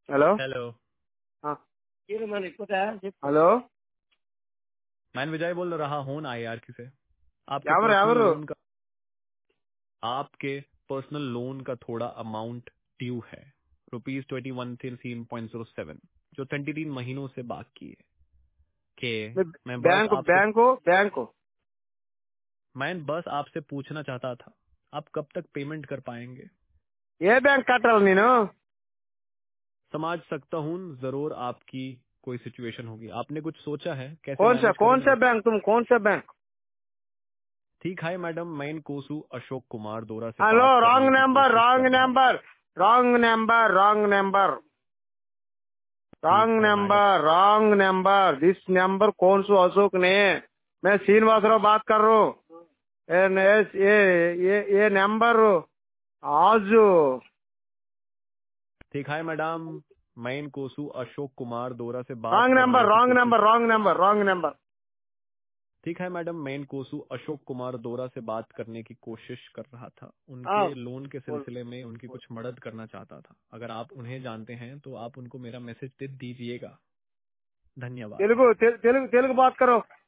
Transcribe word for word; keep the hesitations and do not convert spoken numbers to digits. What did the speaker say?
Hello hello. हाँ hello मैं विजय बोल रहा हूँ आईआरकी से। आपके ఎవరు पर्सनल ఎవరు लोन का आपके पर्सनल लोन का थोड़ा अमाउंट ड्यू है, rupees twenty one thirteen point zero seven, जो ट्वेंटी तीन महीनों से बाकी है। के मैं बस బ్యాంకు आपसे బ్యాంకు బ్యాంకు मैं बस आपसे पूछना चाहता था, आप कब तक पेमेंट कर पाएंगे? ఏ బ్యాంక్ కట్టాలి నేను समझ सकता हूँ, जरूर आपकी कोई सिचुएशन होगी। आपने कुछ सोचा है कैसे कौन सा मैनेज कौन सा करेंगे? बैंक तुम कौन सा बैंक ठीक है मैडम, मैं कोसू अशोक कुमार दोरा से हेलो बात रॉन्ग करने की नंबर कोशिश रॉन्ग कर रहा था। Number wrong number wrong number ठीक रॉन्ग है madam. Number wrong number this number कौन सा अशोक नहीं है। मैं श्रीनिवासराव बात कर रहा हूँ। ये ये ये ये नंबर आज ठीक है मैडम, मैं कोसू अशोक कुमार दोरा से बात रॉन्ग करने नंबर की रॉन्ग कोशिश number wrong number wrong number ठीक है मैडम, मैं कोसू अशोक कुमार दोरा से बात करने की कोशिश कर रहा था। हाँ उनके लोन के बोल सिलसिले में उनकी कुछ मदद करना चाहता था। अगर आप उन्हें जानते हैं तो आप उनको मेरा मैसेज दे दीजिएगा। धन्यवाद। तेलुगु तेलुगु तेलुगु बात करो।